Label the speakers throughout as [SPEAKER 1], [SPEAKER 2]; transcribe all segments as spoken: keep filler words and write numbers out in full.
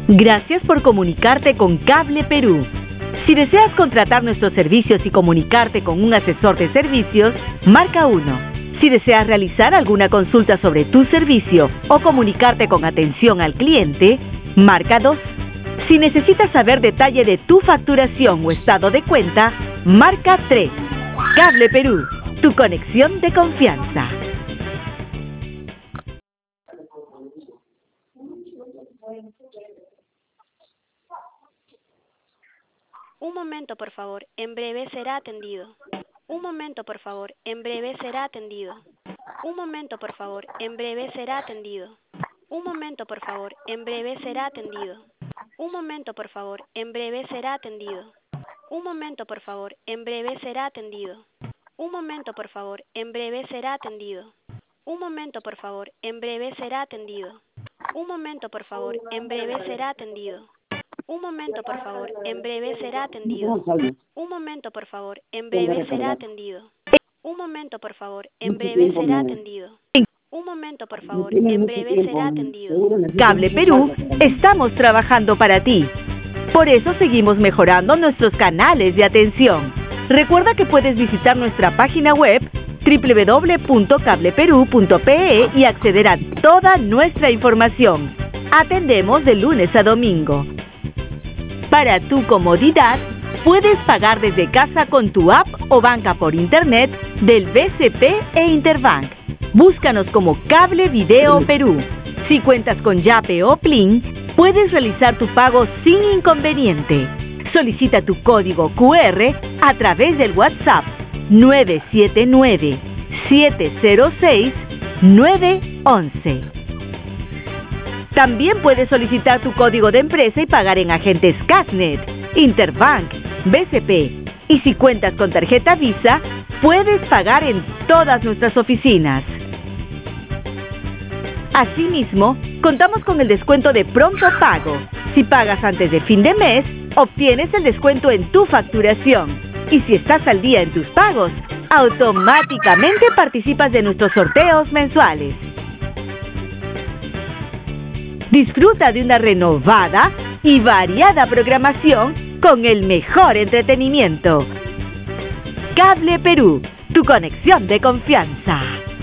[SPEAKER 1] Gracias por comunicarte con Cable Perú. Si deseas contratar nuestros servicios y comunicarte con un asesor de servicios, marca uno. Si deseas realizar alguna consulta sobre tu servicio o comunicarte con atención al cliente, marca dos. Si necesitas saber detalle de tu facturación o estado de cuenta, marca tres. Cable Perú, tu conexión de confianza.
[SPEAKER 2] Un momento, por favor. En breve será atendido. Un momento, por favor. En breve será atendido. Un momento, por favor. En breve será atendido. Un momento, por favor. En breve será atendido. Un momento, por favor. En breve será atendido. Un momento, por favor. En breve será atendido. Un momento, por favor. En breve será atendido. Un momento, por favor. En breve será atendido. Un momento, por favor. En breve será atendido. Un momento, por favor. En breve será atendido. Un momento, por favor. En breve será atendido. Un momento, por favor. En breve será atendido. Un momento, por favor. En breve será atendido.
[SPEAKER 1] Cable Perú, estamos trabajando para ti. Por eso seguimos mejorando nuestros canales de atención. Recuerda que puedes visitar nuestra página web doble u doble u doble u punto cable perú punto pe e y acceder a toda nuestra información. Atendemos de lunes a domingo. Para tu comodidad, puedes pagar desde casa con tu app o banca por internet del B C P e Interbank. Búscanos como Cable Video Perú. Si cuentas con Yape o Plin, puedes realizar tu pago sin inconveniente. Solicita tu código cu erre a través del WhatsApp nueve siete nueve, siete cero seis, nueve once. También puedes solicitar tu código de empresa y pagar en agentes Cashnet, Interbank, B C P. Y si cuentas con tarjeta Visa, puedes pagar en todas nuestras oficinas. Asimismo, contamos con el descuento de pronto pago. Si pagas antes de fin de mes, obtienes el descuento en tu facturación. Y si estás al día en tus pagos, automáticamente participas de nuestros sorteos mensuales. Disfruta de una renovada y variada programación con el mejor entretenimiento. Cable Perú, tu conexión de confianza.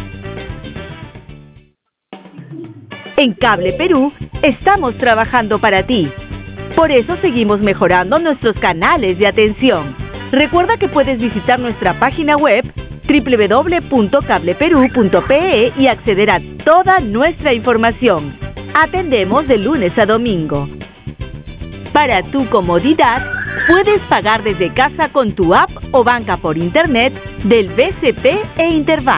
[SPEAKER 1] En Cable Perú, estamos trabajando para ti. Por eso seguimos mejorando nuestros canales de atención. Recuerda que puedes visitar nuestra página web doble u doble u doble u punto cable perú punto pe e y acceder a toda nuestra información. Atendemos de lunes a domingo. Para tu comodidad, puedes pagar desde casa con tu app o banca por internet del B C P e Interbank.